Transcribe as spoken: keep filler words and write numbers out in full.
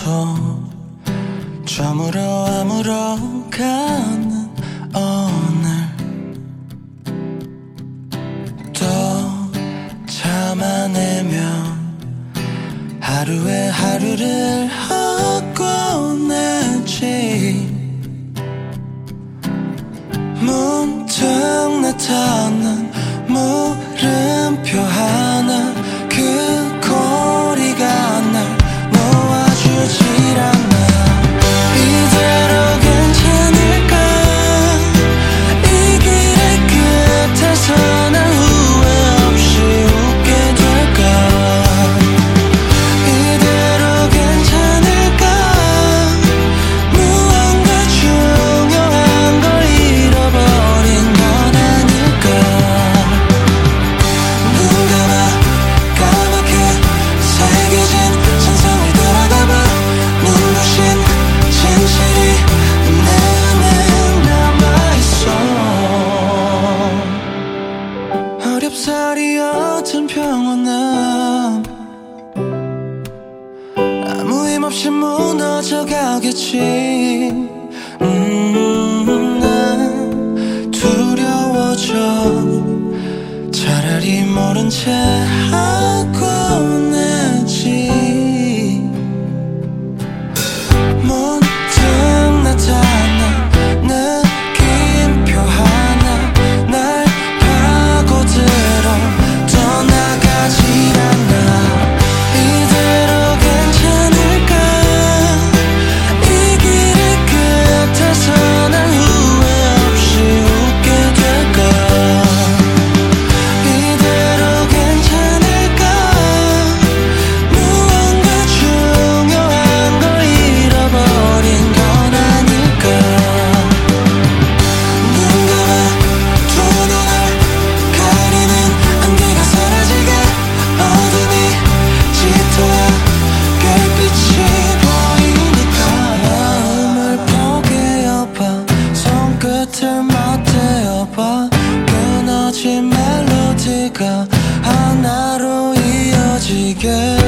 또 저물어 아물어 가는 오늘 또 참아내며 하루에 하루를 하고 내지 문득 나타난 물음표 하나 그 고리가 날 놓아주질 않아. 이대로 괜찮을까? 이 길의 끝에서 난 후회 없이 웃게 될까? 이대로 괜찮을까? 무언가 중요한 걸 잃어버린 건 아닐까? 눈 감아 까맣게 새겨진 천상을 돌아가봐. 눈부신 진실이 내 안에 남아있어. 어렵사리 어떤 평온함 아무 힘없이 무너져 가겠지. 음, 난 두려워져. 차라리 모른 채 하고 내지. 문득 나타난 느낌표 하나 날 파고들어 떠나가질 않아. 이대로 괜찮을까? 이 길의 끝에서 난 후회 없이 웃게 될까? 이대로 괜찮을까? 무언가 중요한 걸 잃어버린 건 아닐까? 눈 감아 두 눈을 가리는 안개가 사라지게 어둠이 짙어야 별빛이 보이니까. 마음을 포개어봐. 손끝을 맞대어봐. 끊어진 멜로디가 하나로 이어지게